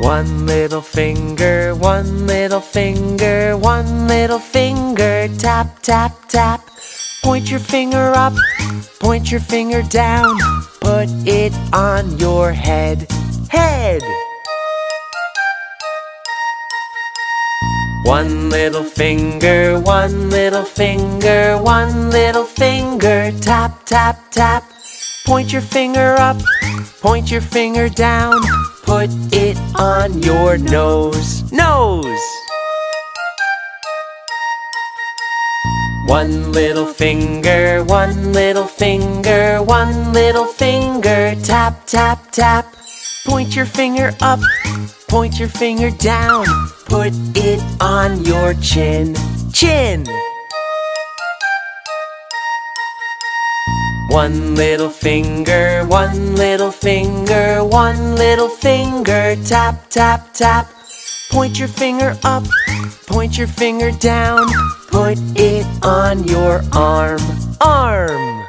One little finger, one little finger, one little finger, tap, tap, tap. Point your finger up, point your finger down, put it on your head, head. One little finger, one little finger, one little finger, tap, tap, tap. Point your finger up, point your finger down, put it on your nose, nose. One little finger, one little finger, one little finger, tap, tap, tap. Point your finger up, point your finger down, put it on your chin, chin. One little finger, one little finger, one little finger, tap, tap, tap. Point your finger up, point your finger down, put it on your arm, arm.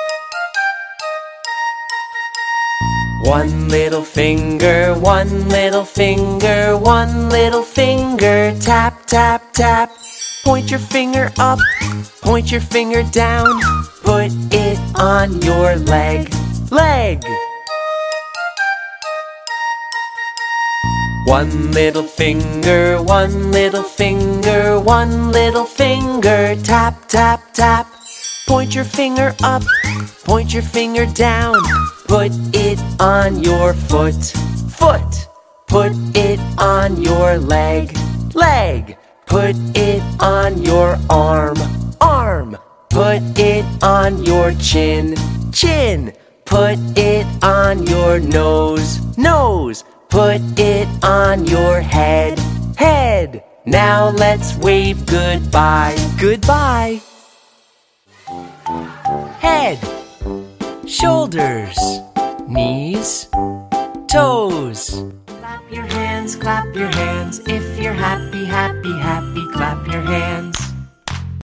One little finger, one little finger, one little finger, tap, tap, tap. Point your finger up, point your finger down, put it on your leg, leg. One little finger, one little finger, one little finger, tap, tap, tap. Point your finger up, point your finger down, put it on your foot, foot. Put it on your leg, leg. Put it on your arm, arm. Put it on your chin, chin. Put it on your nose, nose. Put it on your head, head. Now let's wave goodbye, goodbye. Head, shoulders, knees, toes. Clap your hands if you're happy, happy, happy. Clap your hands.